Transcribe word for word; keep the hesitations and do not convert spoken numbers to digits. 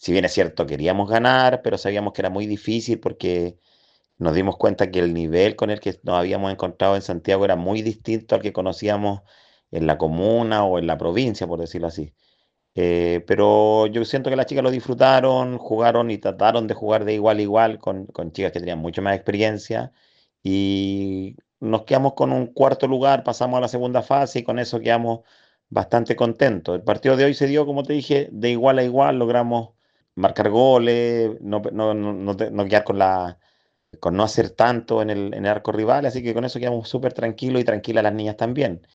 si bien es cierto, queríamos ganar, pero sabíamos que era muy difícil porque nos dimos cuenta que el nivel con el que nos habíamos encontrado en Santiago era muy distinto al que conocíamos en la comuna o en la provincia, por decirlo así. Eh, pero yo siento que las chicas lo disfrutaron, jugaron y trataron de jugar de igual a igual con, con chicas que tenían mucha más experiencia y nos quedamos con un cuarto lugar, pasamos a la segunda fase y con eso quedamos bastante contentos. El partido de hoy se dio, como te dije, de igual a igual, logramos marcar goles, no, no, no, no te- no quedar con la, con no hacer tanto en el, en el arco rival, así que con eso quedamos súper tranquilos y tranquilas las niñas también.